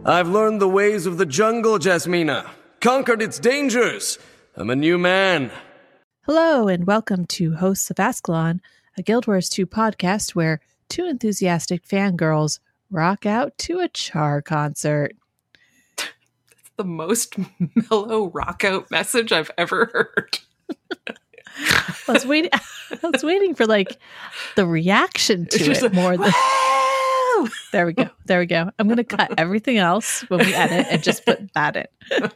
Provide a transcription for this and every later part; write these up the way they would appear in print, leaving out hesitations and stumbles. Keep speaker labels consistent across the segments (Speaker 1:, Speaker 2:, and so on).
Speaker 1: I've learned the ways of the jungle, Jasmina. Conquered its dangers. I'm a new man.
Speaker 2: Hello, and welcome to Hosts of Ascalon, a Guild Wars 2 podcast where two enthusiastic fangirls rock out to a Char concert.
Speaker 3: That's the most mellow rock out message I've ever heard.
Speaker 2: I was waiting for like the reaction to it more than. There we go. I'm going to cut everything else when we edit and just put that in.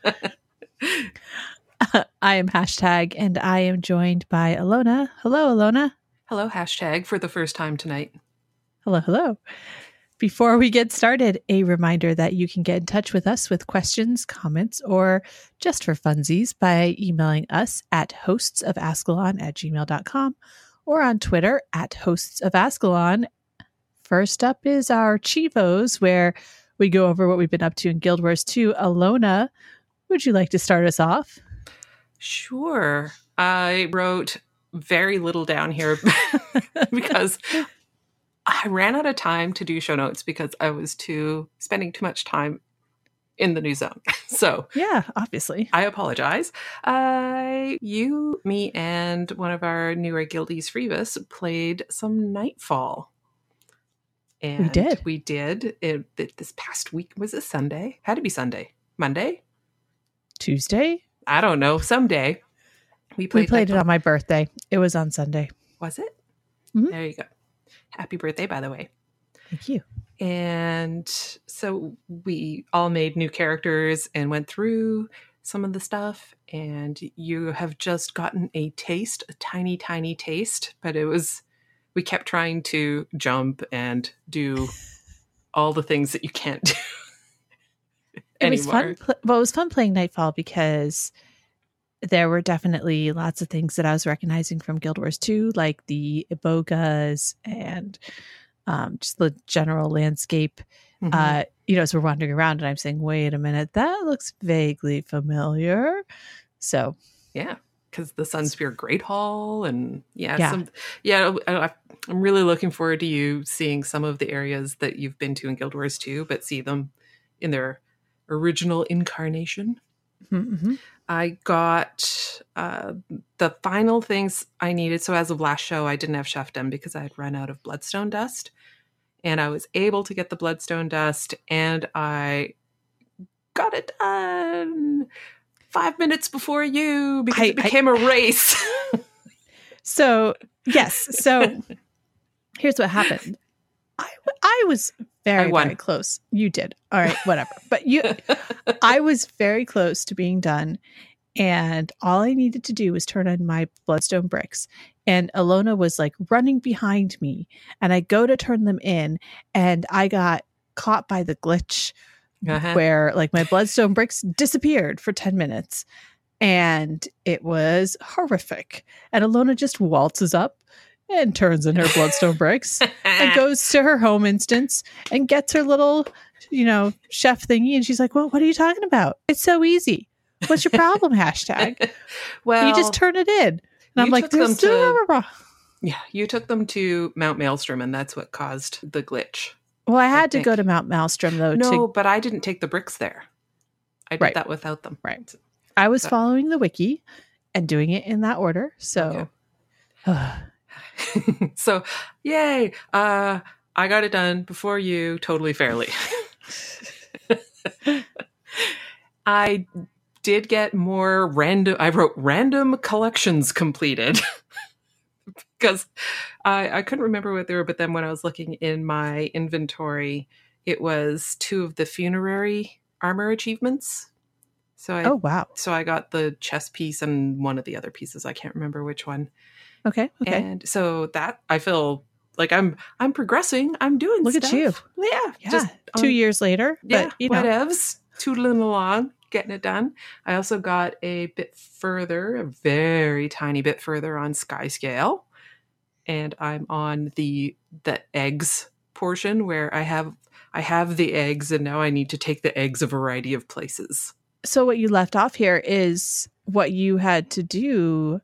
Speaker 2: I am Hashtag, and I am joined by Alona. Hello, Alona.
Speaker 3: Hello, Hashtag, for the first time tonight.
Speaker 2: Hello. Before we get started, a reminder that you can get in touch with us with questions, comments, or just for funsies by emailing us at hostsofascalon@gmail.com or on Twitter at hostsofascalon. First up is our Chivos, where we go over what we've been up to in Guild Wars 2. Alona, would you like to start us off?
Speaker 3: Sure. I wrote very little down here because I ran out of time to do show notes because I was spending too much time in the new zone. So
Speaker 2: yeah, obviously.
Speaker 3: I apologize. You, me, and one of our newer guildies, Freebus, played some Nightfall. And we did. This past week. Was it Sunday? Had to be Sunday. Monday?
Speaker 2: Tuesday?
Speaker 3: I don't know. Someday. We played
Speaker 2: it on my birthday. It was on Sunday.
Speaker 3: Was it?
Speaker 2: Mm-hmm.
Speaker 3: There you go. Happy birthday, by the way.
Speaker 2: Thank you.
Speaker 3: And so we all made new characters and went through some of the stuff. And you have just gotten a tiny, tiny taste. But we kept trying to jump and do all the things that you can't do anymore.
Speaker 2: It was fun. It was fun playing Nightfall because there were definitely lots of things that I was recognizing from Guild Wars 2, like the Ibogas and just the general landscape. Mm-hmm. As we're wandering around and I'm saying, wait a minute, that looks vaguely familiar. So,
Speaker 3: yeah. Because the Sunspear Great Hall and I'm really looking forward to you seeing some of the areas that you've been to in Guild Wars 2, but see them in their original incarnation.
Speaker 2: Mm-hmm.
Speaker 3: I got the final things I needed. So as of last show, I didn't have Chefdom because I had run out of Bloodstone Dust. And I was able to get the Bloodstone Dust, and I got it done 5 minutes before you because it became a race.
Speaker 2: So, yes. So here's what happened. I was very close. You did. All right, whatever. But I was very close to being done. And all I needed to do was turn on my Bloodstone bricks. And Alona was like running behind me. And I go to turn them in. And I got caught by the glitch where like my Bloodstone bricks disappeared for 10 minutes. And it was horrific. And Alona just waltzes up and turns in her Bloodstone bricks and goes to her home instance and gets her little, chef thingy. And she's like, well, what are you talking about? It's so easy. What's your problem? Hashtag.
Speaker 3: Well,
Speaker 2: you just turn it in. And I'm like,
Speaker 3: you took them to Mount Maelstrom, and that's what caused the glitch.
Speaker 2: Well, I had to go to Mount Maelstrom, though.
Speaker 3: No, but I didn't take the bricks there. I did that without them.
Speaker 2: Right. I was following the wiki and doing it in that order. So,
Speaker 3: so yay. I got it done before you, totally fairly. I did get more I wrote random collections completed because I couldn't remember what they were, but then when I was looking in my inventory, it was 2 of the funerary armor achievements. So
Speaker 2: wow.
Speaker 3: So I got the chest piece and one of the other pieces. I can't remember which one.
Speaker 2: Okay.
Speaker 3: And so that I feel like I'm progressing. I'm doing
Speaker 2: Look
Speaker 3: stuff.
Speaker 2: at you.
Speaker 3: Yeah. Just
Speaker 2: 2 years later. But,
Speaker 3: whatevs. Tootling along, getting it done. I also got a very tiny bit further on Skyscale. And I'm on the eggs portion where I have the eggs, and now I need to take the eggs a variety of places.
Speaker 2: So what you left off here is what you had to do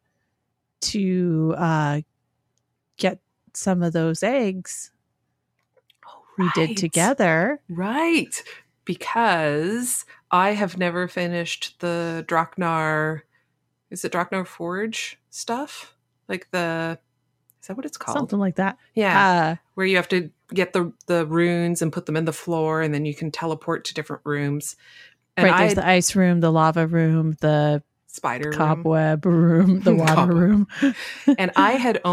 Speaker 2: to get some of those eggs we did together.
Speaker 3: Right. because I have never finished the Draknar. Is it Draknar Forge stuff? Like is that what it's called?
Speaker 2: Something like that.
Speaker 3: Yeah. Where you have to get the runes and put them in the floor, and then you can teleport to different rooms. And
Speaker 2: right. There's the ice room, the lava room, the
Speaker 3: spider
Speaker 2: cobweb room, the water room.
Speaker 3: And I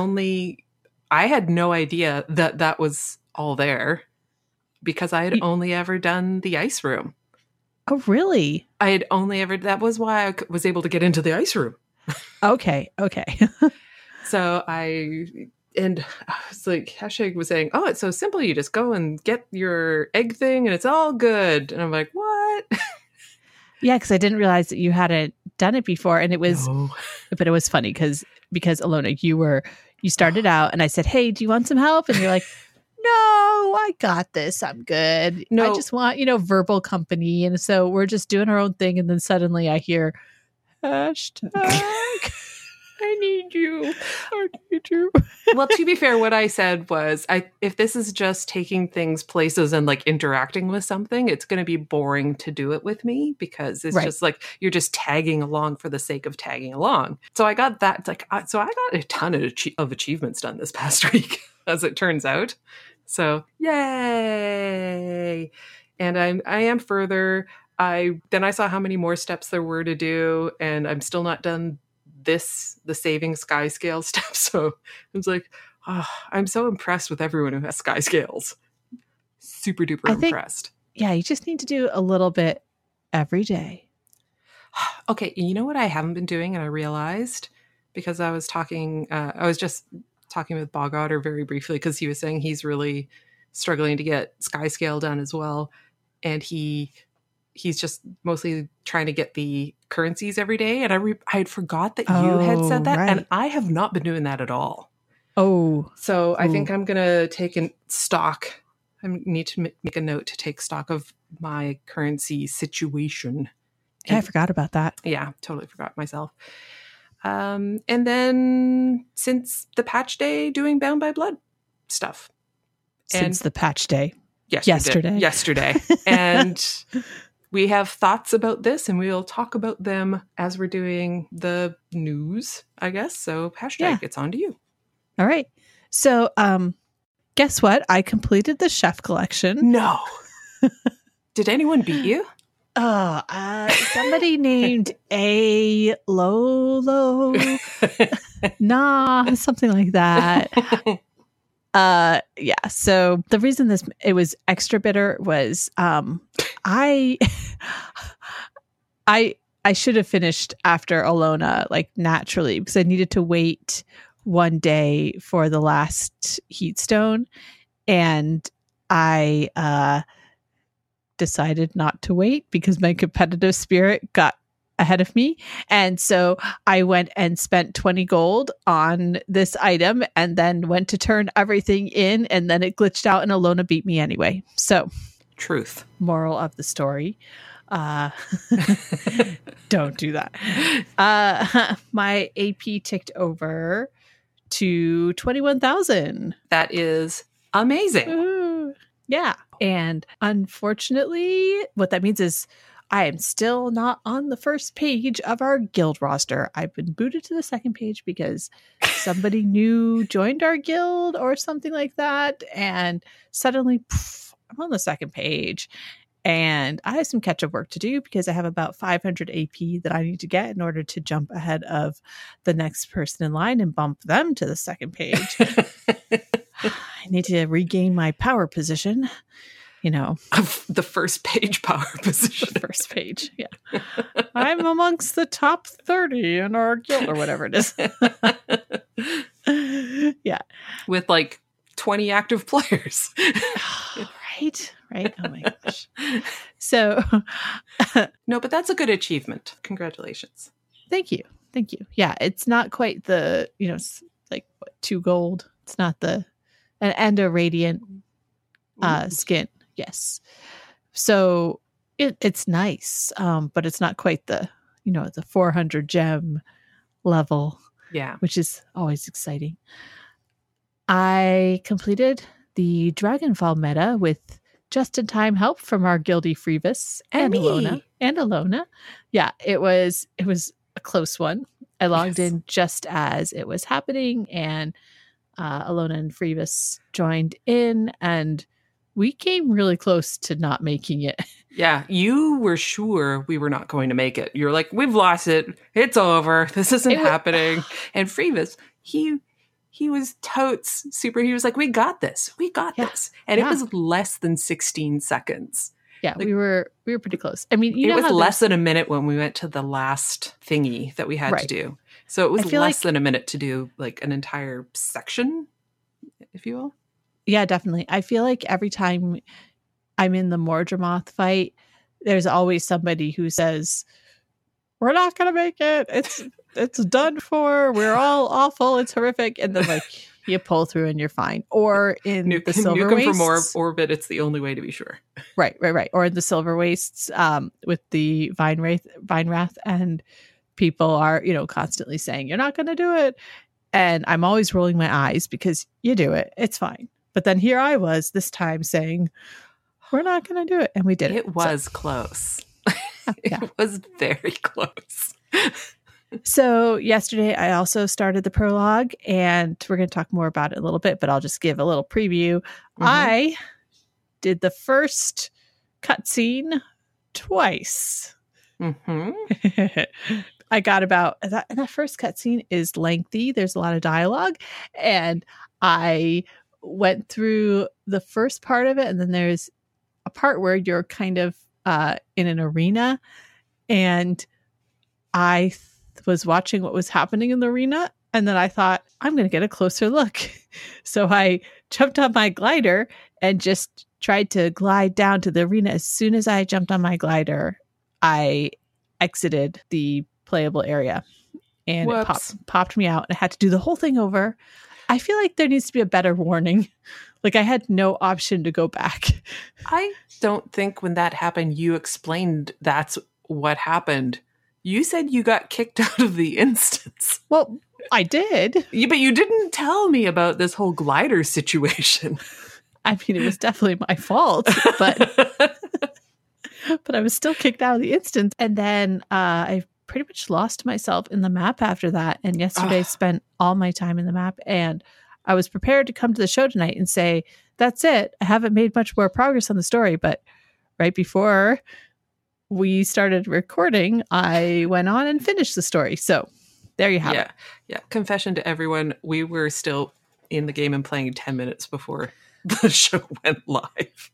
Speaker 3: had no idea that was all there, because I had only ever done the ice room.
Speaker 2: Oh, really?
Speaker 3: That was why I was able to get into the ice room.
Speaker 2: Okay.
Speaker 3: So I was like, Hashtag was saying, oh, it's so simple. You just go and get your egg thing and it's all good. And I'm like, what?
Speaker 2: Yeah, because I didn't realize that you hadn't done it before. And it was, but it was funny because Alona, you started out and I said, hey, do you want some help? And you're like, no, I got this. I'm good. No. I just want, verbal company. And so we're just doing our own thing. And then suddenly I hear, hashtag, I need you.
Speaker 3: Well, to be fair, what I said was, if this is just taking things places and like interacting with something, it's going to be boring to do it with me, because it's just like you're just tagging along for the sake of tagging along. So I got that. So I got a ton of achievements done this past week, as it turns out. So yay! And I am further. Then I saw how many more steps there were to do, and I'm still not done the saving sky scale stuff. So I was like, I'm so impressed with everyone who has sky scales. Super duper impressed.
Speaker 2: Yeah, you just need to do a little bit every day.
Speaker 3: Okay, you know what I haven't been doing, and I realized, because I was just talking with Bog Otter very briefly, because he was saying he's really struggling to get sky scale done as well, and he's just mostly trying to get the currencies every day. And I had forgot that you had said that. Right. And I have not been doing that at all.
Speaker 2: Oh.
Speaker 3: So I think I'm going to take stock. I need to make a note to take stock of my currency situation.
Speaker 2: Yeah, I forgot about that.
Speaker 3: Yeah, totally forgot myself. And then since the patch day, doing Bound by Blood stuff.
Speaker 2: Since the patch day.
Speaker 3: Yesterday. And we have thoughts about this, and we'll talk about them as we're doing the news, I guess. So hashtag, it's on to you.
Speaker 2: All right. So guess what? I completed the chef collection.
Speaker 3: No. Did anyone beat you?
Speaker 2: Somebody named A Lolo. Something like that. Yeah. So the reason it was extra bitter was I should have finished after Alona, like naturally, because I needed to wait one day for the last Heatstone, and I decided not to wait because my competitive spirit got ahead of me. And so I went and spent 20 gold on this item and then went to turn everything in, and then it glitched out and Alona beat me anyway. So
Speaker 3: truth.
Speaker 2: Moral of the story. Don't do that. My AP ticked over to 21,000.
Speaker 3: That is amazing.
Speaker 2: Ooh, yeah. And unfortunately, what that means is I am still not on the first page of our guild roster. I've been booted to the second page because somebody new joined our guild or something like that. And suddenly, I'm on the second page. And I have some catch-up work to do because I have about 500 AP that I need to get in order to jump ahead of the next person in line and bump them to the second page. I need to regain my power position.
Speaker 3: The first page power position.
Speaker 2: The first page, yeah. I'm amongst the top 30 in our guild or whatever it is. Yeah.
Speaker 3: With like 20 active players.
Speaker 2: Right. Oh my gosh. So.
Speaker 3: No, but that's a good achievement. Congratulations.
Speaker 2: Thank you. Yeah, it's not quite the, like 2 gold. It's not and a radiant skin. Yes. So it's nice, but it's not quite the 400 gem level.
Speaker 3: Yeah.
Speaker 2: Which is always exciting. I completed the Dragonfall meta with just-in-time help from our guilty Freevis and Alona. Yeah, it was a close one. I logged in just as it was happening, and Alona and Freevis joined in, and we came really close to not making it.
Speaker 3: Yeah, you were sure we were not going to make it. You're like, we've lost it. It's over. This isn't happening. And Freevis, he was totes super. He was like, we got this. We got this. And it was less than 16 seconds.
Speaker 2: Yeah, like, we were pretty close. I mean,
Speaker 3: it was less than a minute when we went to the last thingy that we had to do. So it was less than a minute to do like an entire section, if you will.
Speaker 2: Yeah, definitely. I feel like every time I'm in the Mordremoth fight, there's always somebody who says, we're not going to make it. It's done for. We're all awful. It's horrific. And then like you pull through and you're fine. Or in the Silver Wastes.
Speaker 3: From orbit, it's the only way to be sure.
Speaker 2: Right. Or in the Silver Wastes with the Vinewrath, and people are, constantly saying, you're not going to do it. And I'm always rolling my eyes because you do it. It's fine. But then here I was this time saying, we're not going to do it. And we did it.
Speaker 3: It was close. It was very close.
Speaker 2: So yesterday I also started the prologue, and we're going to talk more about it a little bit, but I'll just give a little preview. Mm-hmm. I did the first cutscene twice.
Speaker 3: Mm-hmm.
Speaker 2: I got about that. And that first cutscene is lengthy. There's a lot of dialogue, and I went through the first part of it, and then there's a part where you're kind of in an arena, and I was watching what was happening in the arena, and then I thought, I'm going to get a closer look. So I jumped on my glider and just tried to glide down to the arena. As soon as I jumped on my glider, I exited the playable area, and it popped me out, and I had to do the whole thing over. I feel like there needs to be a better warning. Like I had no option to go back.
Speaker 3: I don't think when that happened, you explained that's what happened. You said you got kicked out of the instance.
Speaker 2: Well, I did.
Speaker 3: Yeah, but you didn't tell me about this whole glider situation.
Speaker 2: I mean, it was definitely my fault, but I was still kicked out of the instance. And then I pretty much lost myself in the map after that. And yesterday spent all my time in the map, and I was prepared to come to the show tonight and say, that's it. I haven't made much more progress on the story. But right before we started recording, I went on and finished the story. So there you have it.
Speaker 3: Yeah. Confession to everyone. We were still in the game and playing 10 minutes before the show went live.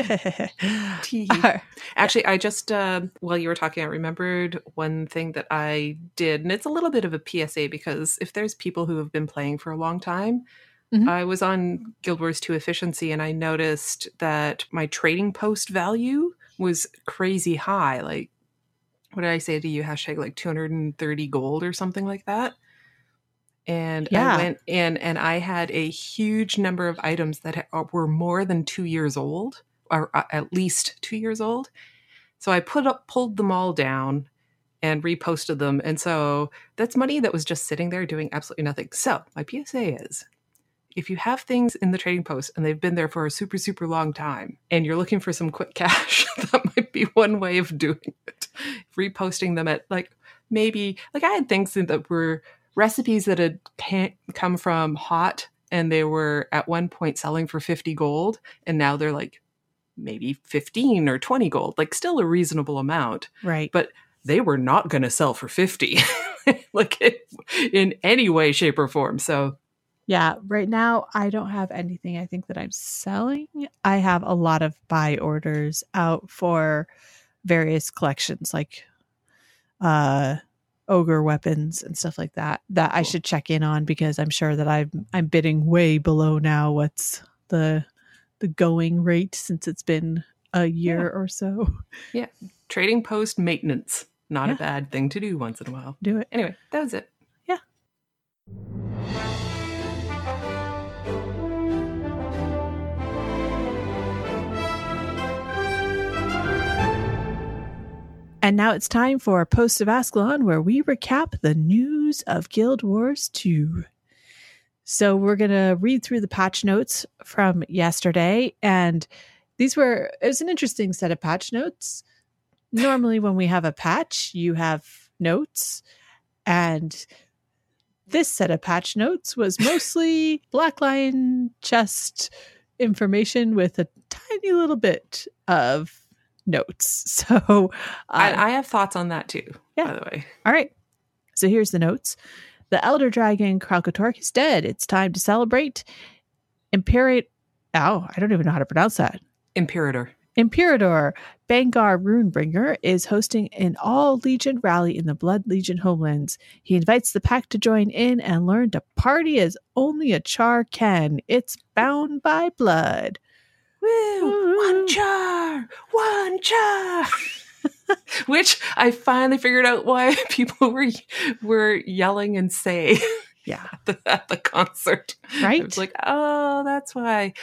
Speaker 3: Actually, I just, while you were talking, I remembered one thing that I did, and it's a little bit of a PSA, because if there's people who have been playing for a long time, I was on Guild Wars 2 Efficiency, and I noticed that my trading post value was crazy high. Like, what did I say to you? Hashtag like 230 gold or something like that. And I went in and I had a huge number of items that were more than 2 years old, or at least 2 years old. So I pulled them all down and reposted them. And so that's money that was just sitting there doing absolutely nothing. So my PSA is, if you have things in the trading post and they've been there for a super, super long time and you're looking for some quick cash, that might be one way of doing it. Reposting them at maybe I had things that were recipes that had come from Hot, and they were at one point selling for 50 gold, and now they're like maybe 15 or 20 gold, like still a reasonable amount.
Speaker 2: Right.
Speaker 3: But they were not going to sell for 50 in any way, shape, or form. So
Speaker 2: yeah, right now I don't have anything I think that I'm selling. I have a lot of buy orders out for various collections, like ogre weapons and stuff like that cool. I should check in on, because I'm sure that I'm bidding way below now what's the going rate, since it's been a year or so.
Speaker 3: Yeah. Trading post maintenance. Not a bad thing to do once in a while.
Speaker 2: Do it.
Speaker 3: Anyway, that was it.
Speaker 2: Yeah. And now it's time for Post of Ascalon, where we recap the news of Guild Wars 2. So we're going to read through the patch notes from yesterday. And it was an interesting set of patch notes. Normally when we have a patch, you have notes, and this set of patch notes was mostly Black Lion chest information with a tiny little bit of notes. So
Speaker 3: I have thoughts on that too, by the way.
Speaker 2: All right. So here's the notes. The elder dragon Kralkatork is dead. It's time to celebrate. I don't even know how to pronounce that.
Speaker 3: Imperator.
Speaker 2: Bangar Runebringer is hosting an all-Legion rally in the Blood Legion homelands. He invites the pack to join in and learn to party as only a Char can. It's bound by blood.
Speaker 3: Woo! One Char! Which I finally figured out why people were yelling and saying at the concert.
Speaker 2: Right?
Speaker 3: I was like, oh, that's why.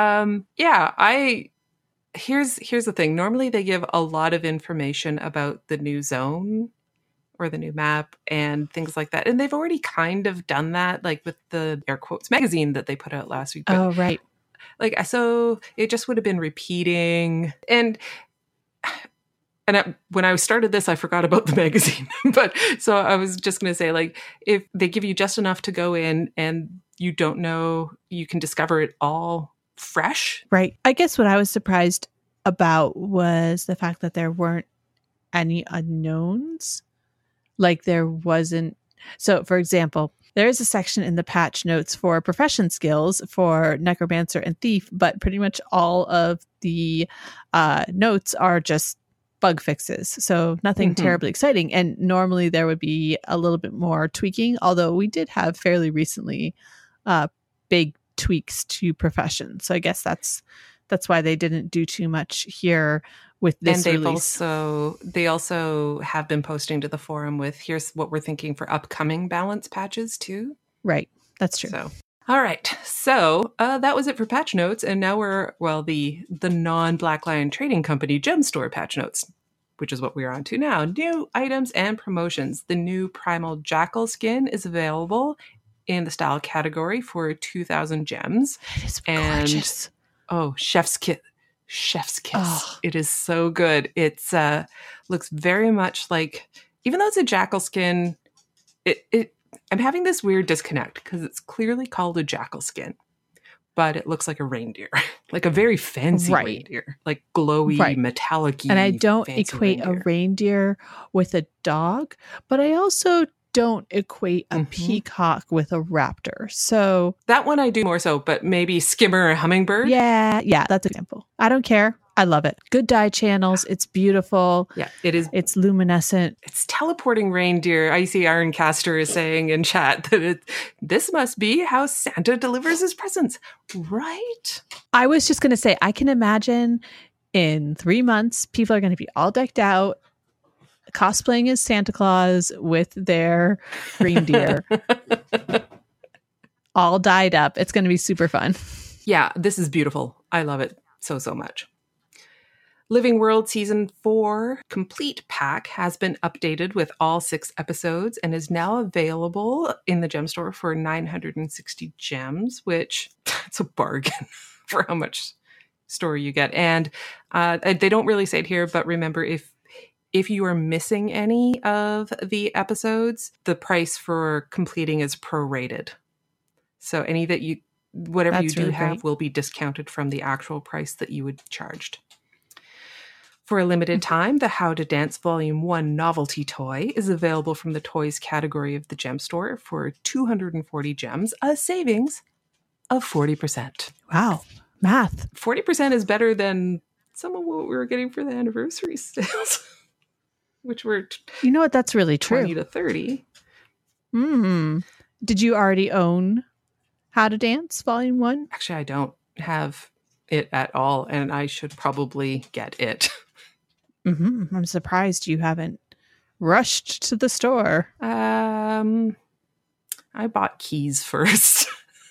Speaker 3: Here's the thing. Normally they give a lot of information about the new zone or the new map and things like that. And they've already kind of done that, like with the air quotes magazine that they put out last week.
Speaker 2: But, right.
Speaker 3: Like, so it just would have been repeating. And when I started this, I forgot about the magazine. But so I was just going to say, like, if they give you just enough to go in and you don't know, you can discover it all fresh.
Speaker 2: Right. I guess what I was surprised about was the fact that there weren't any unknowns. Like there wasn't. So, for example, there is a section in the patch notes for profession skills for Necromancer and Thief, but pretty much all of the notes are just bug fixes. So nothing terribly exciting. And normally there would be a little bit more tweaking, although we did have fairly recently big tweaks to profession. So I guess that's why they didn't do too much here with this release.
Speaker 3: They also have been posting to the forum with here's what we're thinking for upcoming balance patches too.
Speaker 2: Right. That's true.
Speaker 3: So all right. So that was it for patch notes. And now we're, the non-Black Lion Trading Company Gem Store patch notes, which is what we're on to now. New items and promotions. The new Primal Jackal skin is available in the style category for 2,000 gems.
Speaker 2: It is gorgeous.
Speaker 3: Oh, Chef's Kiss. Oh. It is so good. It's looks very much like, even though it's a jackal skin, I'm having this weird disconnect because it's clearly called a jackal skin, but it looks like a reindeer, like a very fancy reindeer, like glowy, metallic-y.
Speaker 2: And I don't equate a reindeer with a dog, but I also don't equate a peacock with a raptor. So
Speaker 3: that one I do more so, but maybe skimmer or hummingbird.
Speaker 2: Yeah, that's an example. I don't care. I love it. Good dye channels. It's beautiful.
Speaker 3: Yeah, it is.
Speaker 2: It's luminescent.
Speaker 3: It's teleporting reindeer. I see Ironcaster is saying in chat that this must be how Santa delivers his presents, right?
Speaker 2: I was just going to say, I can imagine in 3 months, people are going to be all decked out, cosplaying as Santa Claus with their reindeer all dyed up. It's going to be super fun.
Speaker 3: Yeah, this is beautiful. I love it so much. Living World Season 4 Complete Pack has been updated with all 6 episodes and is now available in the gem store for 960 gems, which it's a bargain for how much story you get. And they don't really say it here, but remember, if you are missing any of the episodes, the price for completing is prorated. So whatever you do have will be discounted from the actual price that you would charged. For a limited time, the How to Dance Volume 1 novelty toy is available from the toys category of the gem store for 240 gems, a savings of 40%.
Speaker 2: Wow. Math.
Speaker 3: 40% is better than some of what we were getting for the anniversary sales, which were
Speaker 2: you know what? That's really
Speaker 3: 20 to 30.
Speaker 2: Did you already own How to Dance Volume 1?
Speaker 3: Actually, I don't have it at all, and I should probably get it.
Speaker 2: I'm surprised you haven't rushed to the store.
Speaker 3: I bought keys first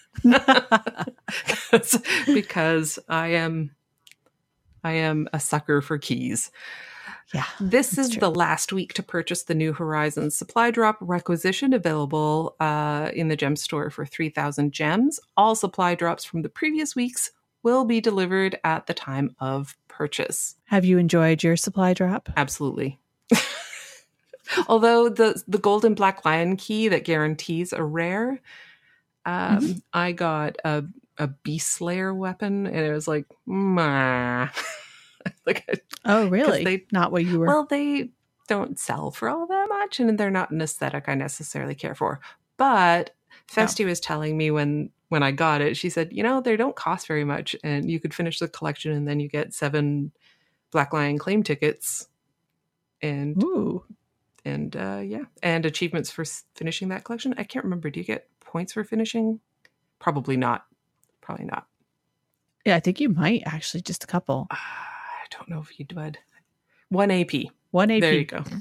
Speaker 3: because I am a sucker for keys.
Speaker 2: Yeah,
Speaker 3: this is true. The last week to purchase the New Horizons supply drop requisition, available in the gem store for 3,000 gems. All supply drops from the previous weeks will be delivered at the time of purchase.
Speaker 2: Have you enjoyed your supply drop?
Speaker 3: Absolutely. Although the golden Black Lion key that guarantees a rare, I got a Beast Slayer weapon, and it was like, meh.
Speaker 2: Oh, really? Not what you were.
Speaker 3: Well, they don't sell for all that much, and they're not an aesthetic I necessarily care for. But Festi was telling me when I got it, she said, they don't cost very much, and you could finish the collection, and then you get 7 Black Lion claim tickets, and
Speaker 2: ooh.
Speaker 3: And and achievements for finishing that collection. I can't remember. Do you get points for finishing? Probably not.
Speaker 2: Yeah, I think you might actually, just a couple.
Speaker 3: I don't know if you would. 1 AP.
Speaker 2: 1 AP.
Speaker 3: There you go.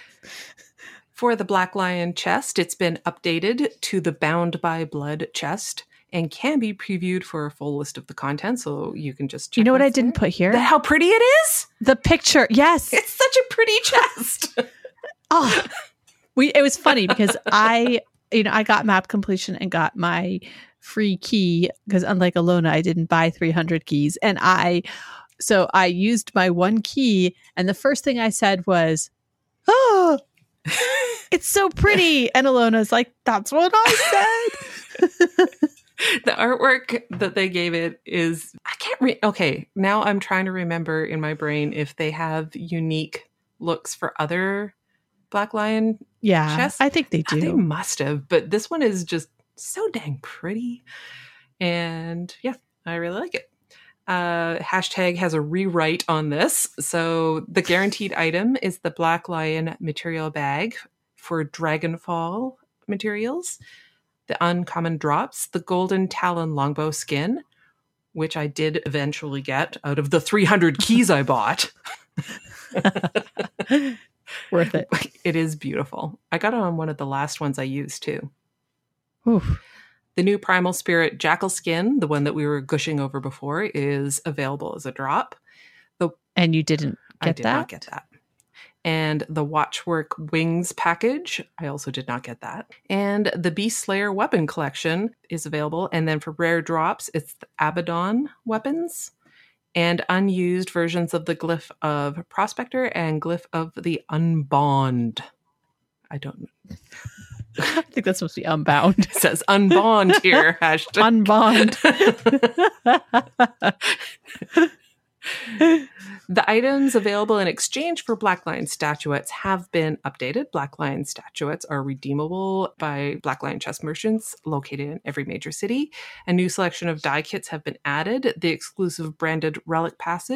Speaker 3: For the Black Lion chest, it's been updated to the Bound by Blood chest and can be previewed for a full list of the content. So you can just check.
Speaker 2: You know what I didn't put here?
Speaker 3: How pretty it is?
Speaker 2: The picture. Yes.
Speaker 3: It's such a pretty chest.
Speaker 2: Oh, it was funny because I got map completion and got my free key because unlike Alona, I didn't buy 300 keys. And so I used my 1 key. And the first thing I said was, oh, it's so pretty. And Alona's like, that's what I said.
Speaker 3: The artwork that they gave it is, okay, now I'm trying to remember in my brain if they have unique looks for other Black Lion chests.
Speaker 2: I think they do.
Speaker 3: They must have, but this one is just so dang pretty. And yeah, I really like it. Hashtag has a rewrite on this. So the guaranteed item is the Black Lion material bag for Dragonfall materials. The uncommon drops, the golden Talon longbow skin, which I did eventually get out of the 300 keys I bought.
Speaker 2: Worth it.
Speaker 3: It is beautiful. I got it on one of the last ones I used too.
Speaker 2: Oof.
Speaker 3: The new Primal Spirit Jackal skin, the one that we were gushing over before, is available as a drop.
Speaker 2: And you didn't get that?
Speaker 3: I did not get that. And the Watchwork Wings package, I also did not get that. And the Beast Slayer weapon collection is available. And then for rare drops, it's the Abaddon weapons and unused versions of the Glyph of Prospector and Glyph of the Unbond. I don't know.
Speaker 2: I think that's supposed to be Unbound.
Speaker 3: It says Unbond here. Hashtag.
Speaker 2: Unbond.
Speaker 3: The items available in exchange for Black Lion statuettes have been updated. Black Lion statuettes are redeemable by Black Lion chest merchants located in every major city. A new selection of die kits have been added. The exclusive branded Relic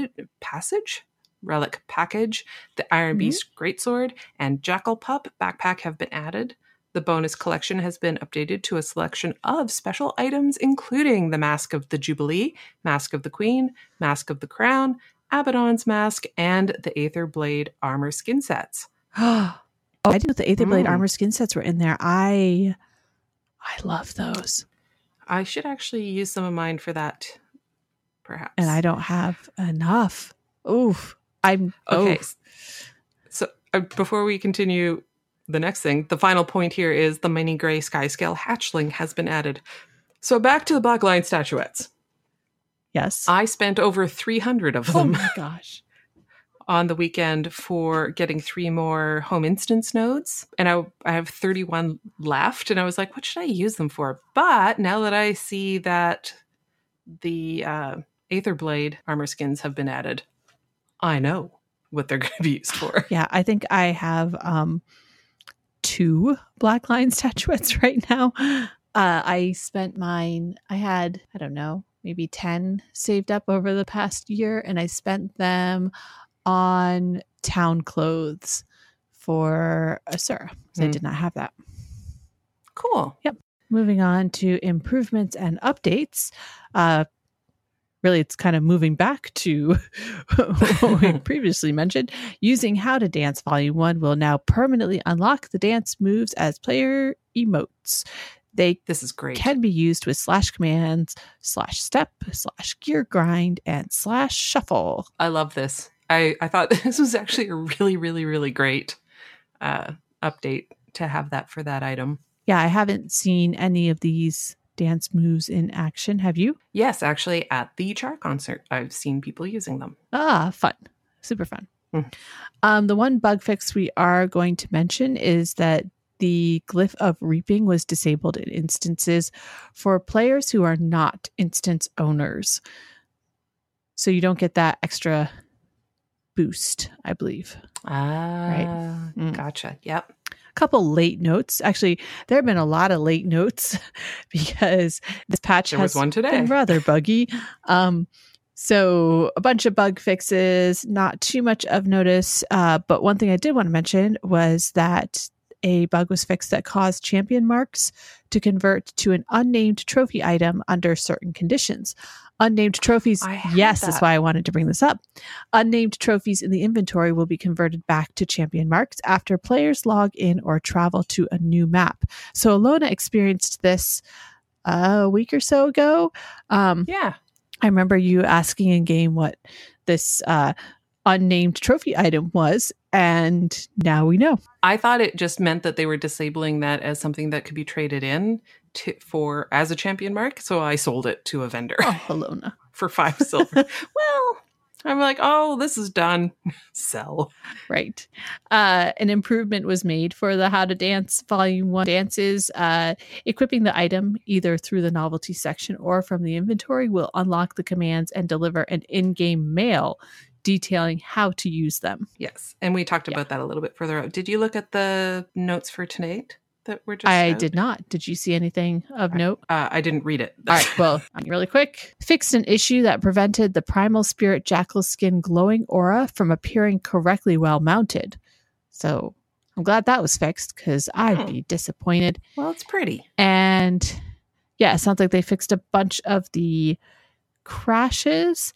Speaker 3: Relic Package, the Iron Beast Greatsword, and Jackal Pup backpack have been added. The bonus collection has been updated to a selection of special items, including the Mask of the Jubilee, Mask of the Queen, Mask of the Crown, Abaddon's Mask, and the Aether Blade armor skin sets.
Speaker 2: I didn't know the Aether Blade armor skin sets were in there. I love those.
Speaker 3: I should actually use some of mine for that, perhaps.
Speaker 2: And I don't have enough. Oof.
Speaker 3: Okay. So before we continue, the next thing, the final point here is the Mini Gray Skyscale Hatchling has been added. So back to the Black Lion statuettes.
Speaker 2: Yes.
Speaker 3: I spent over 300 of them.
Speaker 2: Oh my gosh.
Speaker 3: On the weekend for getting 3 more home instance nodes. And I have 31 left. And I was like, what should I use them for? But now that I see that the Aether Blade armor skins have been added, I know what they're going to be used for.
Speaker 2: Yeah, I think I have 2 Black Lion statuettes right now. I spent mine, I had, I don't know, maybe 10 saved up over the past year, and I spent them on town clothes for Asura, because I did not have that.
Speaker 3: Cool.
Speaker 2: Yep. Moving on to improvements and updates. Really, it's kind of moving back to what we previously mentioned. Using How to Dance Volume 1 will now permanently unlock the dance moves as player emotes.
Speaker 3: This is great.
Speaker 2: Can be used with /commands, /step, /gear grind, and /shuffle.
Speaker 3: I love this. I thought this was actually a really, really, really great update to have that for that item.
Speaker 2: Yeah, I haven't seen any of these dance moves in action. Have you?
Speaker 3: Yes, actually, at the Char concert, I've seen people using them.
Speaker 2: Fun. Super fun. The one bug fix we are going to mention is that the glyph of reaping was disabled in instances for players who are not instance owners. So you don't get that extra boost, I believe.
Speaker 3: Right. Gotcha. Yep.
Speaker 2: A couple late notes. Actually, there have been a lot of late notes because this patch has
Speaker 3: one today.
Speaker 2: Been rather buggy. So a bunch of bug fixes, not too much of notice. But one thing I did want to mention was that a bug was fixed that caused champion marks to convert to an unnamed trophy item under certain conditions. Unnamed trophies, yes, that's why I wanted to bring this up. Unnamed trophies in the inventory will be converted back to champion marks after players log in or travel to a new map. So Alona experienced this a week or so ago.
Speaker 3: Yeah.
Speaker 2: I remember you asking in game what this unnamed trophy item was, and now we know.
Speaker 3: I thought it just meant that they were disabling that as something that could be traded in as a champion mark, so I sold it to a vendor.
Speaker 2: Oh, Alona.
Speaker 3: For 5 silver. Well, I'm like, oh, this is done. Sell.
Speaker 2: Right. An improvement was made for the How to Dance Volume 1 dances. Equipping the item either through the novelty section or from the inventory will unlock the commands and deliver an in-game mail detailing how to use them.
Speaker 3: Yes. And we talked about that a little bit further out. Did you look at the notes for tonight that were just
Speaker 2: I did not. Did you see anything of note?
Speaker 3: I didn't read it.
Speaker 2: All right. Well, really quick. Fixed an issue that prevented the Primal Spirit Jackal skin glowing aura from appearing correctly while mounted. So I'm glad that was fixed because I'd be disappointed.
Speaker 3: Well, it's pretty.
Speaker 2: And yeah, it sounds like they fixed a bunch of the crashes.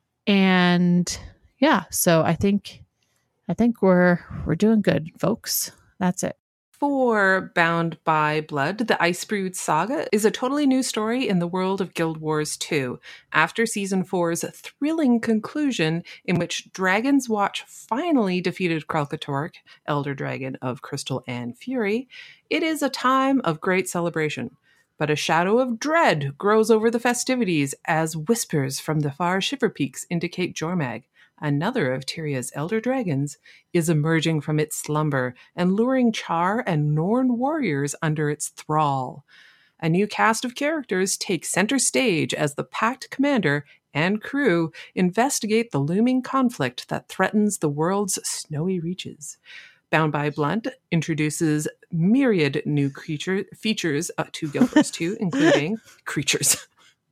Speaker 2: And yeah, so I think we're doing good, folks. That's it.
Speaker 3: For Bound by Blood, the Icebrood Saga is a totally new story in the world of Guild Wars 2. After Season 4's thrilling conclusion, in which Dragon's Watch finally defeated Kralkatork, Elder Dragon of Crystal and Fury, it is a time of great celebration. But a shadow of dread grows over the festivities as whispers from the far Shiver Peaks indicate Jormag, another of Tyria's elder dragons, is emerging from its slumber and luring Char and Norn warriors under its thrall. A new cast of characters takes center stage as the Pact commander and crew investigate the looming conflict that threatens the world's snowy reaches. Bound by Blood introduces myriad new features to Guild Wars 2, including creatures.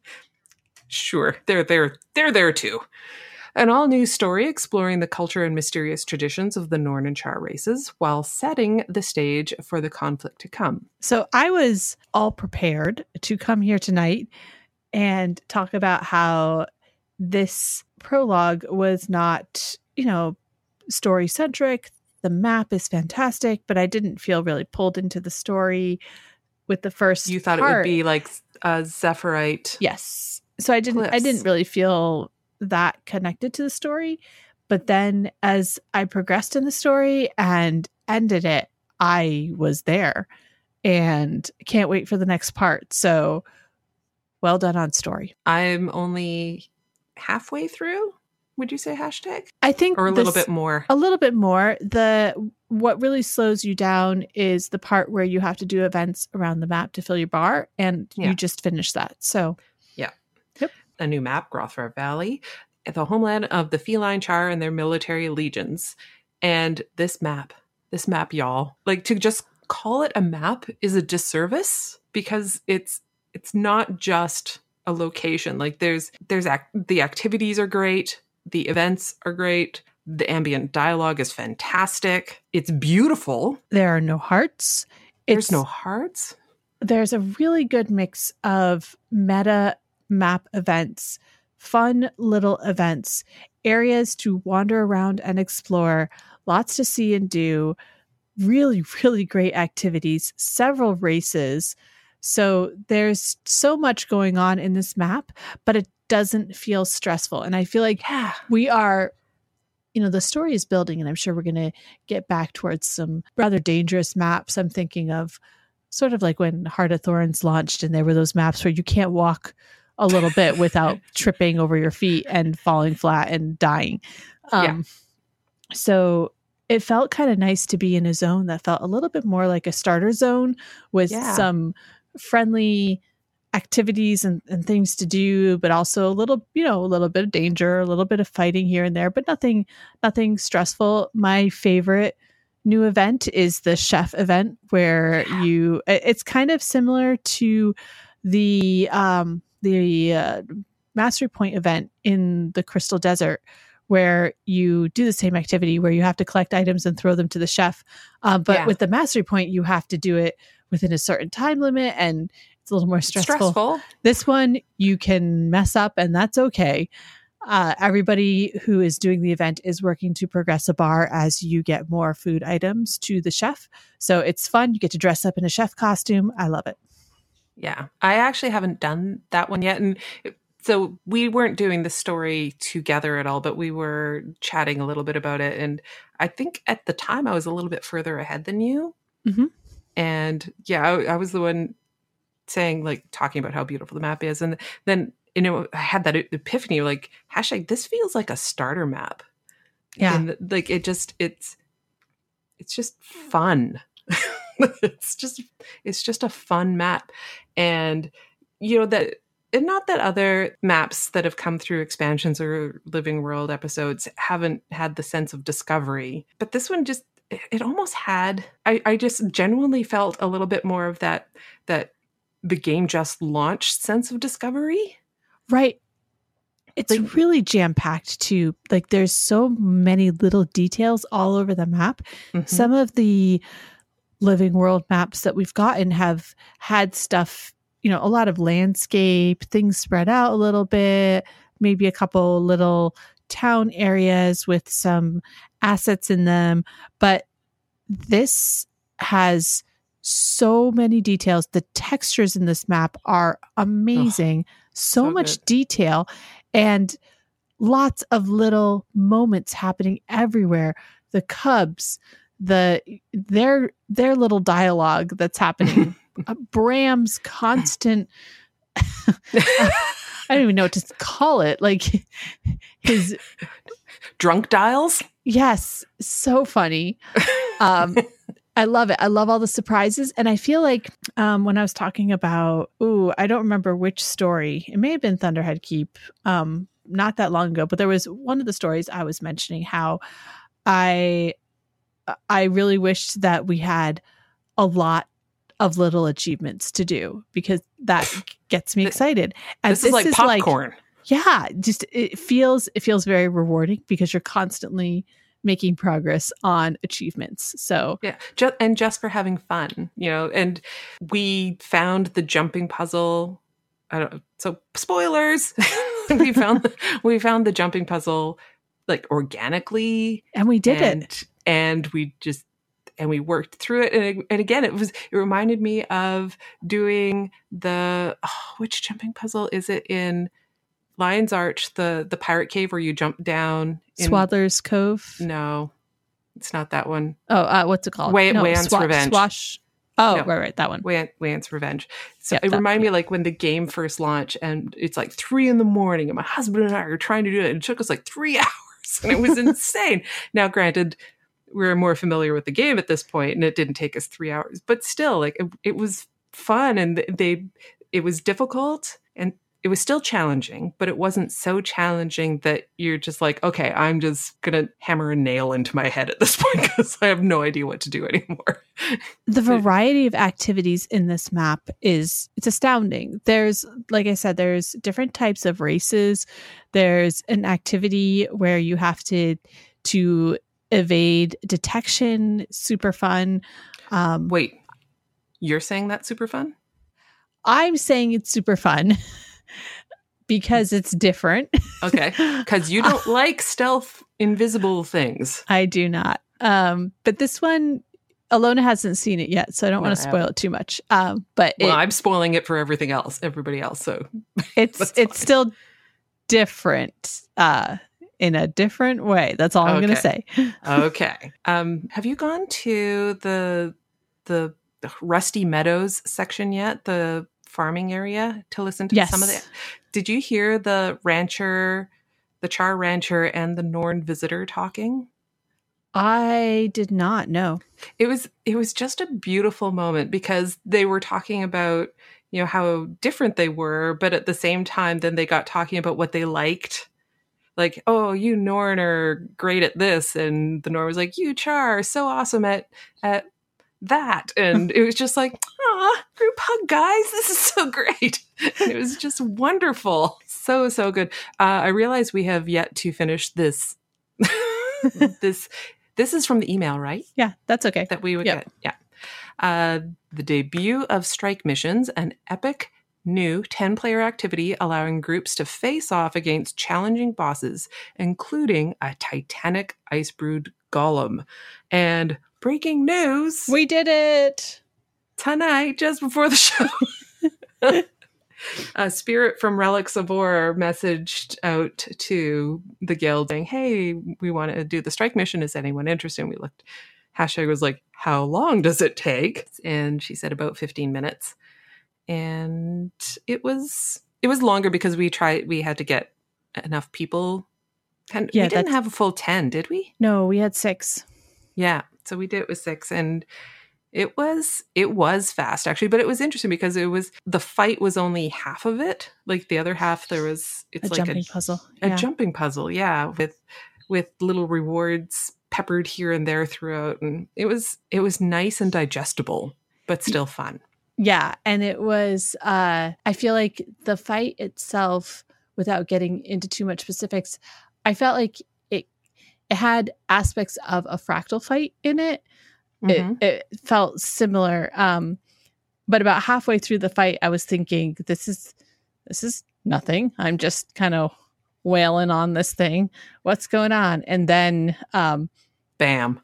Speaker 3: Sure, they're there too. An all-new story exploring the culture and mysterious traditions of the Norn and Char races while setting the stage for the conflict to come.
Speaker 2: So I was all prepared to come here tonight and talk about how this prologue was not, story-centric. The map is fantastic, but I didn't feel really pulled into the story with the first
Speaker 3: You thought
Speaker 2: part.
Speaker 3: It would be like a Zephyrite.
Speaker 2: Yes. So I didn't really feel that connected to the story. But then as I progressed in the story and ended it, I was there and can't wait for the next part. So well done on story.
Speaker 3: I'm only halfway through. Would you say hashtag?
Speaker 2: I think
Speaker 3: or a little bit more.
Speaker 2: A little bit more. What really slows you down is the part where you have to do events around the map to fill your bar, and you just finished that. So
Speaker 3: yeah.
Speaker 2: Yep.
Speaker 3: A new map, Grothvar Valley, the homeland of the Feline Char and their military legions. And this map, y'all, like to just call it a map is a disservice because it's not just a location. Like the activities are great. The events are great. The ambient dialogue is fantastic. It's beautiful.
Speaker 2: There are no hearts.
Speaker 3: There's no hearts.
Speaker 2: There's a really good mix of meta map events, fun little events, areas to wander around and explore, lots to see and do, really, really great activities, several races. So there's so much going on in this map, but it doesn't feel stressful. And I feel like we are, the story is building, and I'm sure we're going to get back towards some rather dangerous maps. I'm thinking of sort of like when Heart of Thorns launched and there were those maps where you can't walk a little bit without tripping over your feet and falling flat and dying. So it felt kind of nice to be in a zone that felt a little bit more like a starter zone with some friendly activities and things to do, but also a little bit of danger, a little bit of fighting here and there, but nothing stressful. My favorite new event is the chef event, where it's kind of similar to the Mastery Point event in the Crystal Desert, where you do the same activity where you have to collect items and throw them to the chef. But with the Mastery Point, you have to do it within a certain time limit, and it's a little more stressful. This one, you can mess up, and that's okay. Everybody who is doing the event is working to progress a bar as you get more food items to the chef. So it's fun. You get to dress up in a chef costume. I love it.
Speaker 3: Yeah, I actually haven't done that one yet. And so we weren't doing the story together at all, but we were chatting a little bit about it. And I think at the time I was a little bit further ahead than you.
Speaker 2: Mm-hmm.
Speaker 3: And I was the one saying, like, talking about how beautiful the map is. And then, I had that epiphany, like, # this feels like a starter map.
Speaker 2: Yeah.
Speaker 3: And like, it's just fun. It's just a fun map. And, and not that other maps that have come through expansions or Living World episodes haven't had the sense of discovery, but this one just, it almost had, I just genuinely felt a little bit more of that the game just launched sense of discovery.
Speaker 2: Right. It's really jam-packed too. Like, there's so many little details all over the map. Mm-hmm. Some of the Living World maps that we've gotten have had stuff, a lot of landscape, things spread out a little bit, maybe a couple little town areas with some assets in them. But this has so many details. The textures in this map are amazing. So much good detail and lots of little moments happening everywhere. The cubs, their little dialogue that's happening. Bram's constant I don't even know what to call it, like his
Speaker 3: drunk dials.
Speaker 2: Yes, so funny. I love it. I love all the surprises. And I feel like when I was talking about, I don't remember which story. It may have been Thunderhead Keep not that long ago, but there was one of the stories I was mentioning how I really wished that we had a lot of little achievements to do, because that gets me excited. And
Speaker 3: this is like popcorn.
Speaker 2: Just it feels very rewarding because you're constantly making progress on achievements. So
Speaker 3: and just for having fun, and we found the jumping puzzle. So spoilers. we found the jumping puzzle like organically,
Speaker 2: and we did it.
Speaker 3: And we worked through it. And again, it reminded me of doing which jumping puzzle is it in Lion's Arch, the pirate cave where you jump down in
Speaker 2: Swaddler's Cove?
Speaker 3: No, it's not that one.
Speaker 2: Oh, what's it called?
Speaker 3: Wayne's Revenge.
Speaker 2: Swash. Oh, no, right, that one.
Speaker 3: Wayne's Revenge. So it reminded me like when the game first launched, and it's like 3 a.m, and my husband and I are trying to do it, and it took us like 3 hours, and it was insane. Now, granted, we're more familiar with the game at this point, and it didn't take us 3 hours, but still, like it was fun, and it was difficult, and it was still challenging, but it wasn't so challenging that you're just like, okay, I'm just going to hammer a nail into my head at this point because I have no idea what to do anymore.
Speaker 2: The variety of activities in this map it's astounding. There's, like I said, there's different types of races. There's an activity where you have to evade detection. Super fun.
Speaker 3: Wait, you're saying that's super fun?
Speaker 2: I'm saying it's super fun. Because it's different.
Speaker 3: Okay. Because you don't like stealth, invisible things.
Speaker 2: I do not. But this one, Alona hasn't seen it yet, so I don't want to spoil it too much. But
Speaker 3: I'm spoiling it for everybody else. So
Speaker 2: it's still different in a different way. That's all I'm going to say.
Speaker 3: Okay. Have you gone to the Rusty Meadows section yet, the farming area, to listen to some of the. Did you hear the Char Rancher and the Norn visitor talking?
Speaker 2: I did not know.
Speaker 3: It was just a beautiful moment because they were talking about, how different they were, but at the same time, then they got talking about what they liked. Like, oh, you Norn are great at this. And the Norn was like, you Char are so awesome at that. And it was just like, group hug, guys. This is so great. And it was just wonderful. So, so good. I realize we have yet to finish this. This is from the email, right?
Speaker 2: Yeah, that's okay.
Speaker 3: That we would get. Yeah. The debut of Strike Missions, an epic new 10-player activity allowing groups to face off against challenging bosses, including a titanic ice-brewed golem. And breaking news!
Speaker 2: We did it!
Speaker 3: Tonight, just before the show. A Spirit from Relics of War messaged out to the guild saying, hey, we want to do the strike mission. Is anyone interested? And we looked. Hashtag was like, how long does it take? And she said about 15 minutes. And it was longer because we had to get enough people. And we didn't have a full 10, did we?
Speaker 2: No, we had 6.
Speaker 3: Yeah. So we did it with 6, and it was fast actually, but it was interesting because the fight was only half of it. Like the other half, it's like
Speaker 2: jumping puzzle.
Speaker 3: A jumping puzzle, yeah, with little rewards peppered here and there throughout, and it was nice and digestible, but still fun.
Speaker 2: Yeah, and it was. I feel like the fight itself, without getting into too much specifics, I felt like it had aspects of a Fractal fight in it. It felt similar, but about halfway through the fight, I was thinking, "This is nothing. I'm just kind of wailing on this thing. What's going on?" And then,
Speaker 3: bam,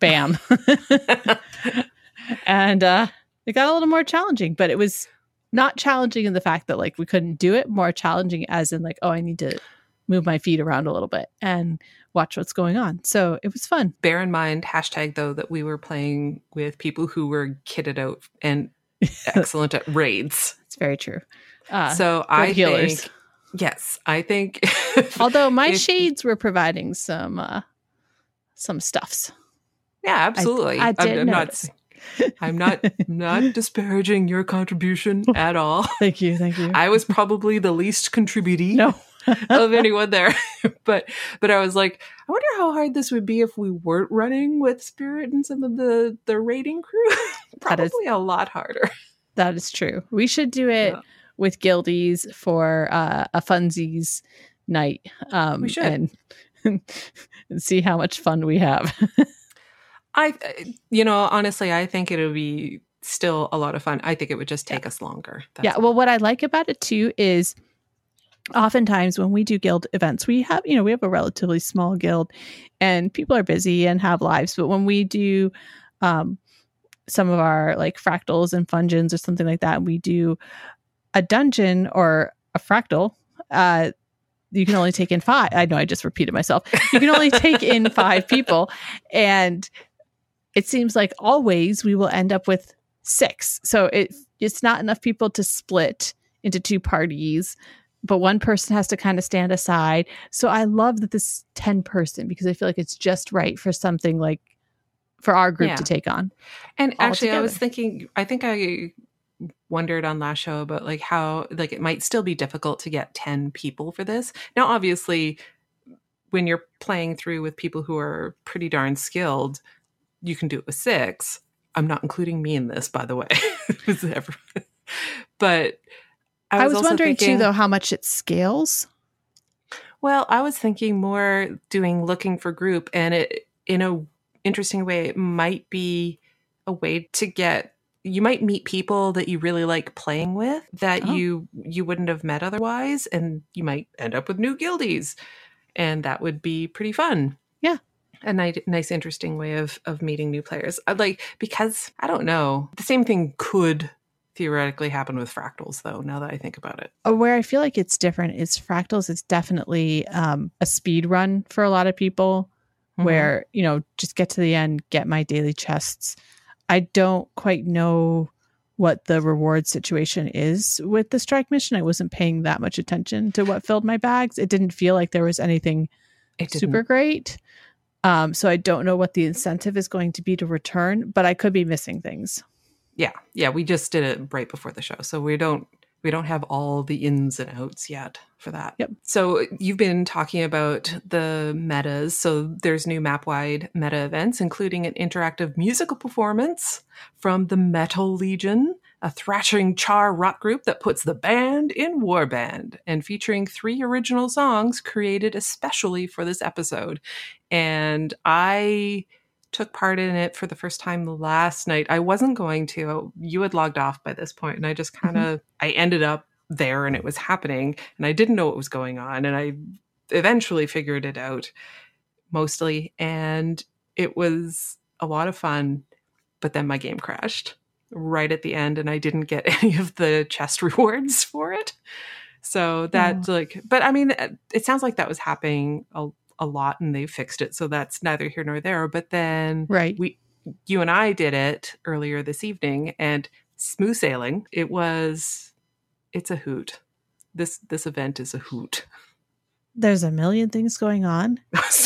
Speaker 2: and it got a little more challenging. But it was not challenging in the fact that like we couldn't do it. More challenging as in like, oh, I need to move my feet around a little bit and watch what's going on. So it was fun.
Speaker 3: Bear in mind, hashtag though, that we were playing with people who were kitted out and excellent at raids.
Speaker 2: It's very true.
Speaker 3: So I think, yes, I think.
Speaker 2: Although my shades were providing some stuffs.
Speaker 3: Yeah, absolutely.
Speaker 2: I did notice.
Speaker 3: I'm not disparaging your contribution at all.
Speaker 2: Thank you.
Speaker 3: I was probably the least contributing.
Speaker 2: No.
Speaker 3: of anyone there. But I was like, I wonder how hard this would be if we weren't running with Spirit and some of the raiding crew. Probably a lot harder.
Speaker 2: That is true. We should do it with guildies for a funsies night.
Speaker 3: We should.
Speaker 2: And see how much fun we have.
Speaker 3: Honestly, I think it'll be still a lot of fun. I think it would just take us longer.
Speaker 2: Well, what I like about it too is oftentimes when we do guild events, we have a relatively small guild and people are busy and have lives. But when we do some of our like fractals and fungeons or something like that, we do a dungeon or a fractal, you can only take in 5. I know I just repeated myself. You can only take in 5 people. And it seems like always we will end up with 6. So it's not enough people to split into 2 parties, but one person has to kind of stand aside. So I love that this 10 person, because I feel like it's just right for something like for our group to take on.
Speaker 3: And actually together. I was thinking, I think I wondered on last show about like how like it might still be difficult to get 10 people for this. Now, obviously, when you're playing through with people who are pretty darn skilled, you can do it with 6. I'm not including me in this, by the way. But I was
Speaker 2: wondering
Speaker 3: thinking,
Speaker 2: too, though, how much it scales.
Speaker 3: Well, I was thinking more looking for group, and it in a interesting way, it might be a way to get. You might meet people that you really like playing with that you wouldn't have met otherwise, and you might end up with new guildies, and that would be pretty fun.
Speaker 2: Yeah,
Speaker 3: a nice, interesting way of meeting new players. Because I don't know, the same thing could theoretically happen with fractals, though. Now that I think about it,
Speaker 2: where I feel like it's different is fractals is definitely a speed run for a lot of people, where just get to the end, get my daily chests. I don't quite know what the reward situation is with the strike mission. I wasn't paying that much attention to what filled my bags. It didn't feel like there was anything super great. So I don't know what the incentive is going to be to return, but I could be missing things.
Speaker 3: Yeah. We just did it right before the show, so we don't have all the ins and outs yet for that.
Speaker 2: Yep.
Speaker 3: So you've been talking about the metas. So there's new map-wide meta events, including an interactive musical performance from the Metal Legion, a thrashing char rock group that puts the band in warband, and featuring 3 original songs created especially for this episode. And I took part in it for the first time last night. I wasn't going to. You had logged off by this point, and I just kind of, I ended up there and it was happening, and I didn't know what was going on, and I eventually figured it out mostly, and it was a lot of fun, but then my game crashed right at the end, and I didn't get any of the chest rewards for it. So that but I mean, it sounds like that was happening a lot, and they fixed it, so that's neither here nor there. But then you and I did it earlier this evening, and smooth sailing. It's a hoot. This event is a hoot.
Speaker 2: There's a million things going on.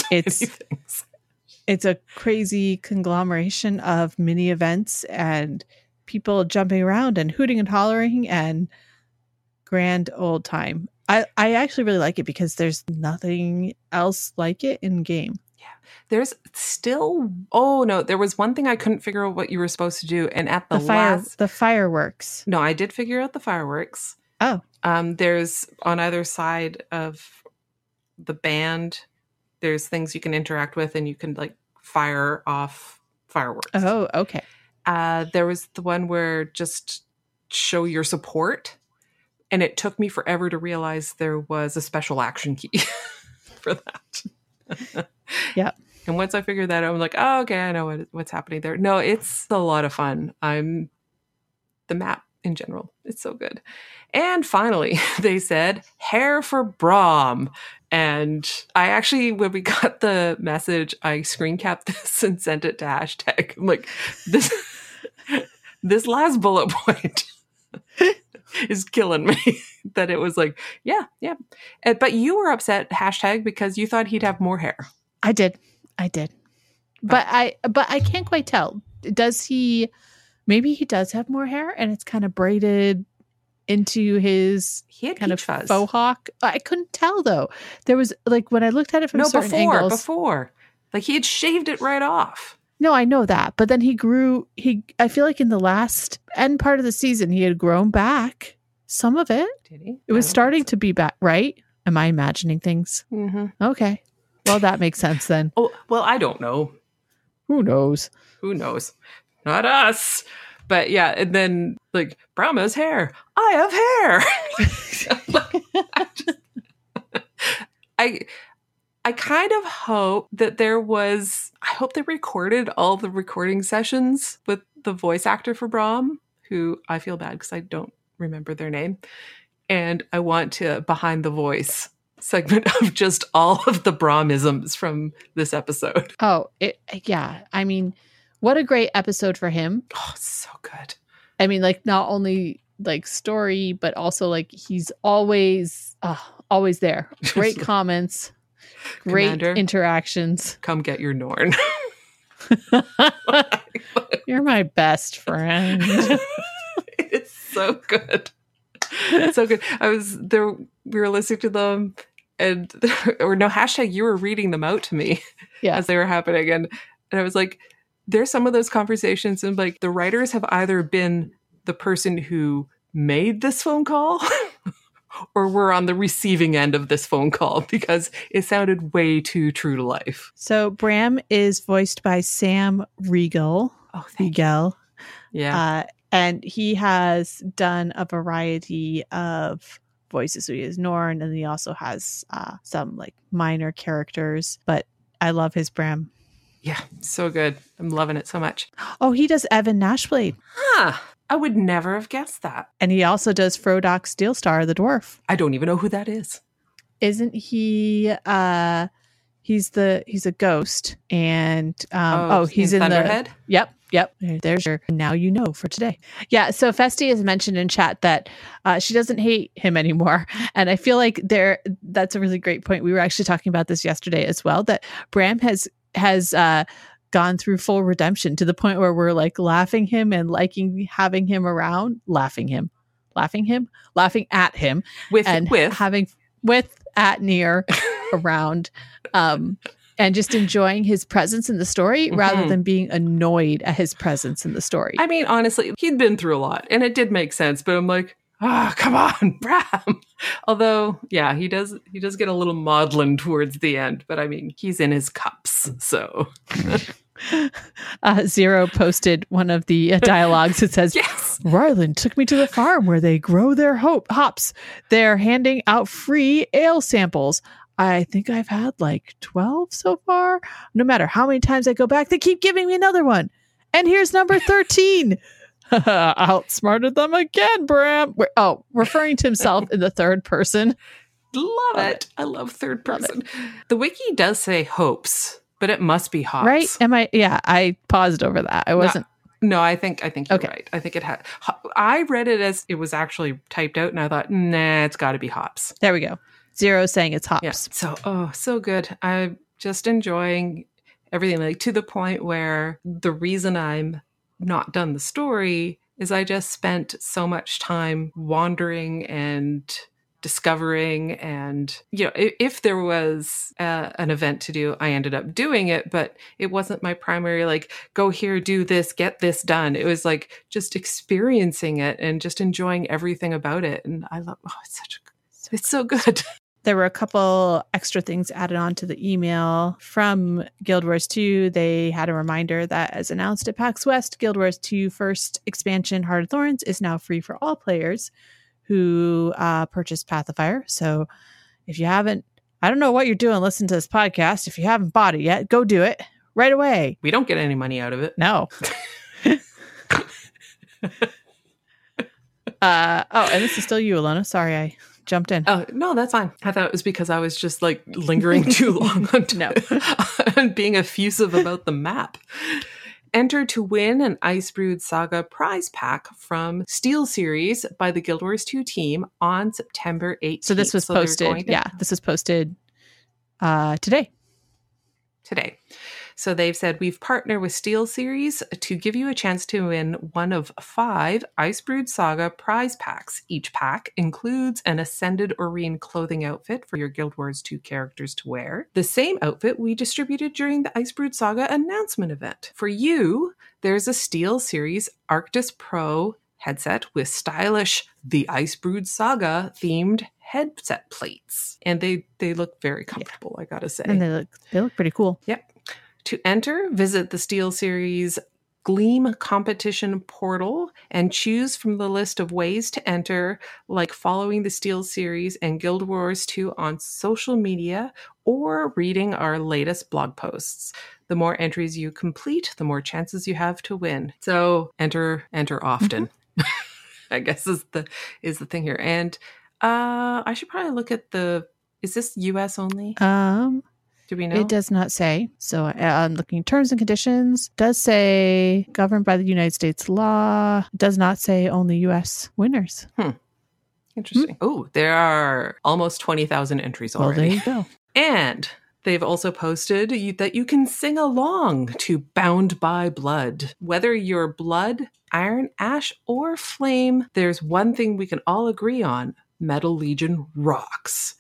Speaker 2: It's a crazy conglomeration of mini events and people jumping around and hooting and hollering and grand old time. I actually really like it because there's nothing else like it in game.
Speaker 3: Yeah. There's still, there was one thing I couldn't figure out what you were supposed to do. And at the
Speaker 2: fireworks.
Speaker 3: No, I did figure out the fireworks.
Speaker 2: Oh.
Speaker 3: There's on either side of the band, there's things you can interact with, and you can like fire off fireworks.
Speaker 2: Oh, okay.
Speaker 3: There was the one where just show your support. And it took me forever to realize there was a special action key for that.
Speaker 2: Yeah.
Speaker 3: And once I figured that out, I'm like, oh, okay, I know what's happening there. No, it's a lot of fun. The map in general, it's so good. And finally, they said, hair for Braum. And I actually, when we got the message, I screen capped this and sent it to hashtag. I'm like, this last bullet point is killing me. That it was like, yeah. But you were upset, hashtag, because you thought he'd have more hair.
Speaker 2: I did. But I can't quite tell. Does he? Maybe he does have more hair, and it's kind of braided into his kind of
Speaker 3: fuzz.
Speaker 2: Faux hawk. I couldn't tell though. There was like when I looked at it from certain angles.
Speaker 3: Before, like he had shaved it right off.
Speaker 2: No, I know that, but then he grew. I feel like in the last end part of the season, he had grown back some of it.
Speaker 3: Did he?
Speaker 2: It was starting to be back, right? Am I imagining things?
Speaker 3: Mm-hmm.
Speaker 2: Okay, well that makes sense then.
Speaker 3: Oh well, I don't know.
Speaker 2: Who knows?
Speaker 3: Not us. But yeah, and then like Braum has hair. I have hair. I kind of hope that I hope they recorded all the recording sessions with the voice actor for Braum, who I feel bad because I don't remember their name. And I want to behind the voice segment of just all of the Braumisms from this episode.
Speaker 2: Oh, yeah. I mean, what a great episode for him.
Speaker 3: Oh, so good.
Speaker 2: I mean, like not only like story, but also like he's always there. Great comments, great
Speaker 3: Commander,
Speaker 2: interactions.
Speaker 3: Come get your Norn.
Speaker 2: You're my best friend.
Speaker 3: It's so good. So good. I was there. We were listening to them, hashtag. You were reading them out to me as they were happening, and I was like, there's some of those conversations, and like the writers have either been the person who made this phone call or were on the receiving end of this phone call because it sounded way too true to life.
Speaker 2: So Braum is voiced by Sam Riegel.
Speaker 3: Oh,
Speaker 2: Riegel.
Speaker 3: Yeah.
Speaker 2: And he has done a variety of voices. So he has Norn, and he also has some like minor characters, but I love his Braum.
Speaker 3: Yeah, so good. I'm loving it so much.
Speaker 2: Oh, he does Evan Nashblade.
Speaker 3: Huh. I would never have guessed that.
Speaker 2: And he also does Frodok Steelstar, the dwarf.
Speaker 3: I don't even know who that is.
Speaker 2: Isn't he? He's a ghost, and he's in
Speaker 3: Thunderhead?
Speaker 2: Yep. Yep. There's your now you know for today. Yeah. So Festi has mentioned in chat that she doesn't hate him anymore. And I feel like that's a really great point. We were actually talking about this yesterday as well, that Bram has gone through full redemption to the point where we're like laughing him and liking having him around, laughing at him
Speaker 3: with
Speaker 2: having at Nier around, and just enjoying his presence in the story rather than being annoyed at his presence in the story.
Speaker 3: I mean, honestly, he'd been through a lot and it did make sense, but I'm like, come on, Bram. Although, yeah, he does get a little maudlin towards the end, but I mean, he's in his cups, so.
Speaker 2: Zero posted one of the dialogues that says,
Speaker 3: yes,
Speaker 2: Ryland took me to the farm where they grow their hops. They're handing out free ale samples. I think I've had like 12 so far. No matter how many times I go back, they keep giving me another one. And here's number 13. Outsmarted them again, Bram. Referring to himself in the third person.
Speaker 3: Love it. I love third person. The wiki does say hopes, but it must be hops.
Speaker 2: Right? I paused over that. I wasn't.
Speaker 3: No, I think you're right. I think it had. I read it as it was actually typed out, and I thought, nah, it's got to be hops.
Speaker 2: There we go. Zero saying it's hops.
Speaker 3: Yeah. So good. I'm just enjoying everything, like to the point where the reason I'm not done the story is I just spent so much time wandering and discovering, and if there was an event to do, I ended up doing it, but it wasn't my primary, like, go here, do this, get this done. It was like just experiencing it and just enjoying everything about it. And I love, it's so good.
Speaker 2: There were a couple extra things added on to the email from Guild Wars 2. They had a reminder that, as announced at PAX West, Guild Wars 2 first expansion, Heart of Thorns, is now free for all players who purchased Path of Fire. So if you haven't, I don't know what you're doing, listen to this podcast. If you haven't bought it yet, go do it right away.
Speaker 3: We don't get any money out of it.
Speaker 2: No. And this is still you, Alona. Sorry, I jumped in.
Speaker 3: Oh, no, that's fine. I thought it was because I was just like lingering too long on being effusive about the map. Enter to win an Icebrood Saga prize pack from Steel Series by the Guild Wars 2 team on September 18th.
Speaker 2: So this was posted. This was posted today. So they've said, we've partnered with Steel Series to give you a chance to win one of 5 Icebrood Saga prize packs. Each pack includes an Ascended Oreen clothing outfit for your Guild Wars 2 characters to wear. The same outfit we distributed during the Icebrood Saga announcement event. For you, there's a Steel Series Arctis Pro headset with stylish The Icebrood Saga themed headset plates. And they look very comfortable, I gotta say. And they look pretty cool.
Speaker 3: Yep. To enter, visit the Steel Series Gleam competition portal and choose from the list of ways to enter, like following the Steel Series and Guild Wars 2 on social media or reading our latest blog posts. The more entries you complete, the more chances you have to win. So enter often. Mm-hmm. I guess is the thing here. And I should probably look at is this US only? Do we know?
Speaker 2: It does not say. So I'm looking at terms and conditions. Does say governed by the United States law. Does not say only U.S. winners.
Speaker 3: Interesting. Oh, there are almost 20,000 entries already.
Speaker 2: Well, there you go.
Speaker 3: And they've also posted that you can sing along to Bound by Blood. Whether you're blood, iron, ash, or flame, there's one thing we can all agree on. Metal Legion rocks.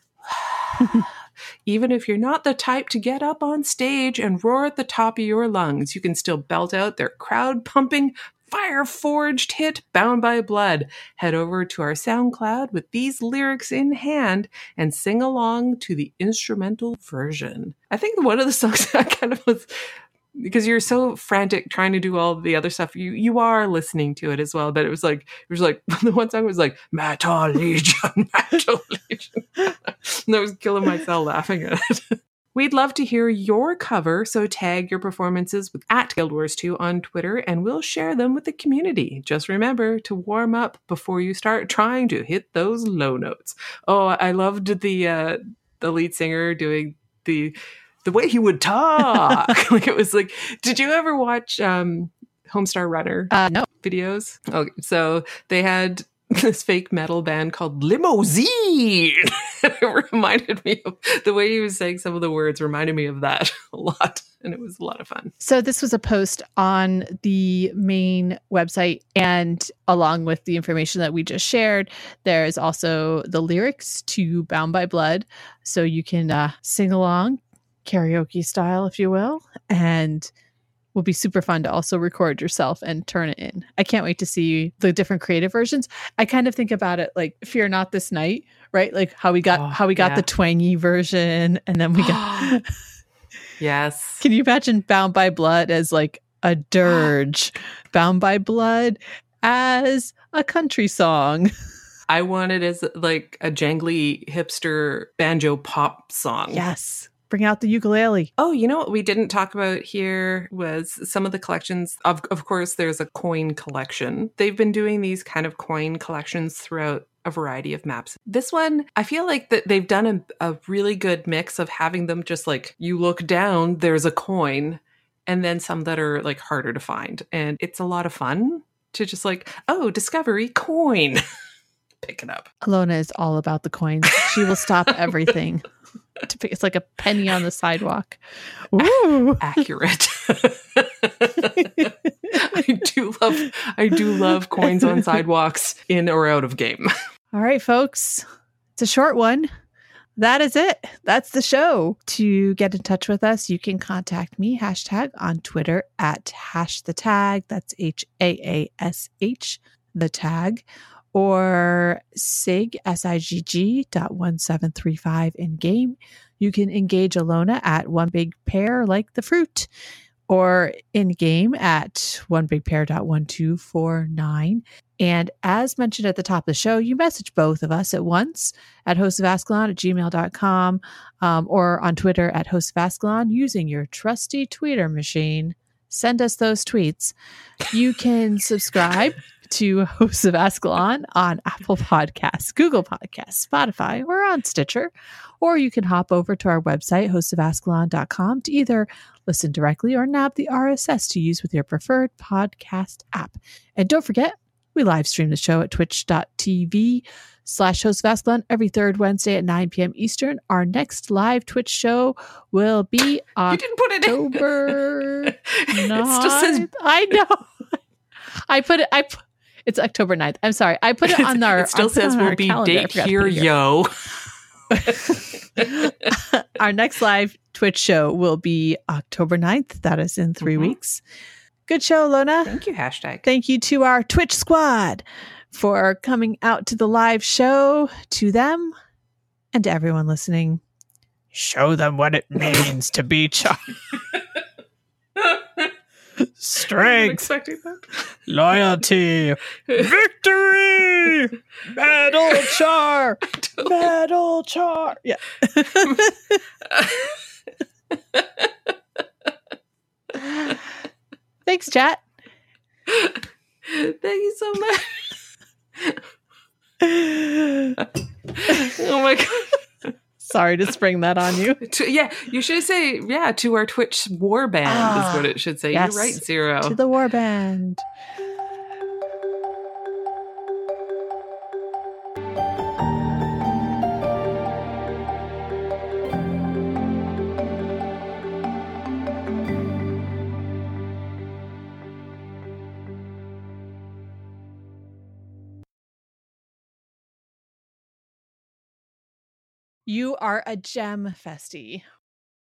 Speaker 3: Even if you're not the type to get up on stage and roar at the top of your lungs, you can still belt out their crowd-pumping, fire-forged hit, Bound by Blood. Head over to our SoundCloud with these lyrics in hand and sing along to the instrumental version. I think one of the songs that kind of was... Because you're so frantic trying to do all the other stuff, you are listening to it as well. But it was like the one song was like Metal Legion, Metal Legion. And I was killing myself laughing at it. We'd love to hear your cover, so tag your performances with @GuildWars2 on Twitter, and we'll share them with the community. Just remember to warm up before you start trying to hit those low notes. Oh, I loved the lead singer doing the way he would talk. Like, it was like, did you ever watch Homestar Runner
Speaker 2: No.
Speaker 3: videos? Okay, so they had this fake metal band called Limousine. It reminded me of the way he was saying some of the words reminded me of that a lot. And it was a lot of fun.
Speaker 2: So this was a post on the main website, and along with the information that we just shared, there's also the lyrics to Bound by Blood. So you can sing along, karaoke style, if you will, and will be super fun to also record yourself and turn it in. I can't wait to see the different creative versions. I kind of think about it like Fear Not This Night, right? Like how we got the twangy version, and then we got
Speaker 3: Yes.
Speaker 2: Can you imagine Bound by Blood as like a dirge? Bound by Blood as a country song.
Speaker 3: I want it as like a jangly hipster banjo pop song.
Speaker 2: Yes. Bring out the ukulele.
Speaker 3: Oh, you know what we didn't talk about here was some of the collections. Of course, there's a coin collection. They've been doing these kind of coin collections throughout a variety of maps. This one, I feel like that they've done a really good mix of having them just like, you look down, there's a coin, and then some that are like harder to find. And it's a lot of fun to just like, oh, discovery coin. Pick it up.
Speaker 2: Alona is all about the coins. She will stop everything. It's like a penny on the sidewalk. Ooh.
Speaker 3: Accurate. I do love coins on sidewalks in or out of game.
Speaker 2: All right, folks. It's a short one. That is it. That's the show. To get in touch with us, you can contact me, hashtag on Twitter at #the_tag. That's HAASH, the tag. Or SIG, SIGG.1735 in game. You can engage Alona at One Big Pair like the fruit, or in game at onebigpair.1249. And as mentioned at the top of the show, you message both of us at once at hostofascalon@gmail.com or on Twitter at hostofascalon using your trusty tweeter machine. Send us those tweets. You can subscribe to Hosts of Ascalon on Apple Podcasts, Google Podcasts, Spotify, or on Stitcher. Or you can hop over to our website, hostofascalon.com, to either listen directly or nab the RSS to use with your preferred podcast app. And don't forget, we live stream the show at twitch.tv/hostofascalon every third Wednesday at 9 p.m. Eastern. Our next live Twitch show will be October.
Speaker 3: You didn't put it in.
Speaker 2: It
Speaker 3: still says.
Speaker 2: I know. It's October 9th. I'm sorry. I put it on our.
Speaker 3: It still says we'll be date here, yo.
Speaker 2: Our next live Twitch show will be October 9th. That is in 3 weeks. Good show, Lona.
Speaker 3: Thank you, hashtag.
Speaker 2: Thank you to our Twitch squad for coming out to the live show. To them and to everyone listening, show them what it means to be strength, loyalty, victory, battle char, battle char. Yeah. Thanks, chat.
Speaker 3: Thank you so much. Oh my God.
Speaker 2: Sorry to spring that on you.
Speaker 3: You should say, to our Twitch war band is what it should say.
Speaker 2: Yes.
Speaker 3: You're right, Zero.
Speaker 2: To the war band. You are a gem, Festy.